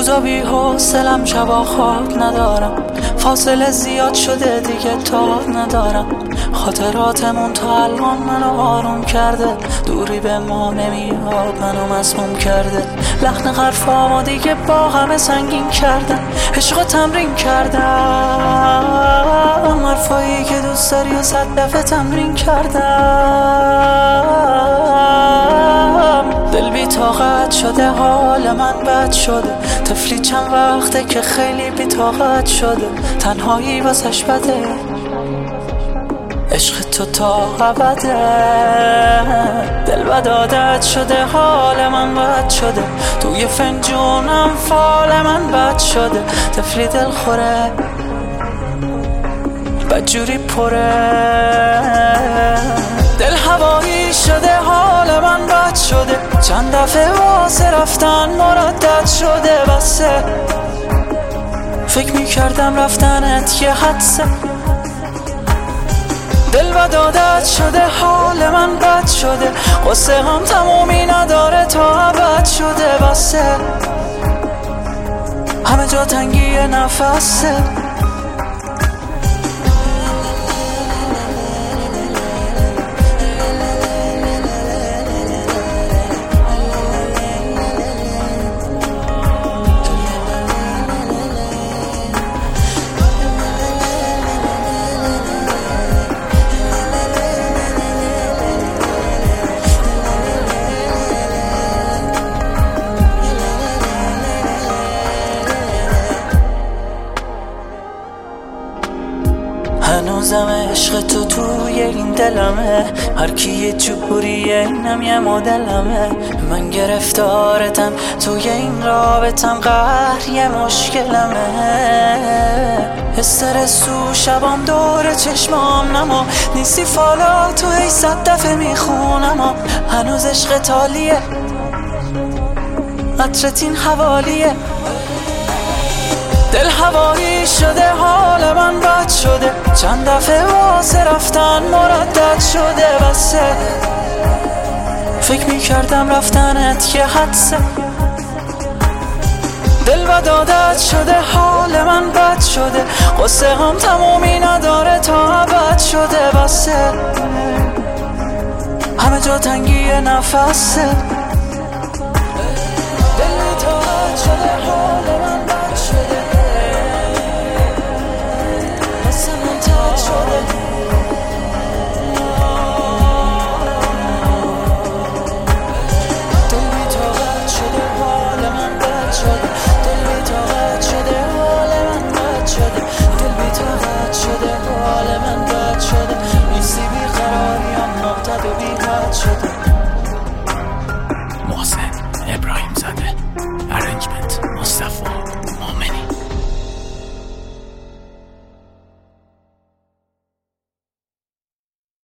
روزا بی حوصلم، شبا خواب ندارم، فاصله زیاد شده دیگه تاب ندارم. خاطراتمون تا الان منو آروم کرده، دوری به ما نمیاد منو مسموم کرده. لحن حرفامو دیگه با همه سنگین کردم، عشق تمرین کردم، حرفایی که دوست داری و 100 دفعه تمرین کردم. دل بی طاقت شده، حال من بد شده، طفلی چند وقته که خیلی بی طاقت شده. تنهایی واسش بده، عشق تو تا ابده. دل بد عادت شده، حال من بد شده، توی فنجونم فال من بد شده. طفلی دل خوره، بدجوری پره، دل هوایی شده، حال من بد شده. چند دفعه واسه رفتن مردد شده، بسه فکر میکردم رفتنت یه حدسه. دل بد عادت شده، حال من بد شده، قصه هم تمومی نداره تا ابد شده. بسه همه جا تنگی نفسه. هنوزم عشق تو توی این دلمه، هر کی یه جوریه اینم یه مدلمه. من گرفتارتم توی این رابطم، قهر یه مشکلمه. استرس تو شبام دور چشمام نما، نیستی فالا تو ای 100 دفعه میخونم. هنوز عشق تالیه، عطرت این حوالیه. دل هوایی شده، حال من بد شده، چند دفعه واسه رفتن مردد شده. بسه فکر میکردم رفتنت یه حدسه. دل بد عادت شده، حال من بد شده، قصه هم تمومی نداره تا ابد شده. بسه همه جا تنگی نفسه.